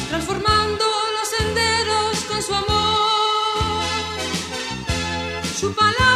transformando los senderos con su amor. Su palabra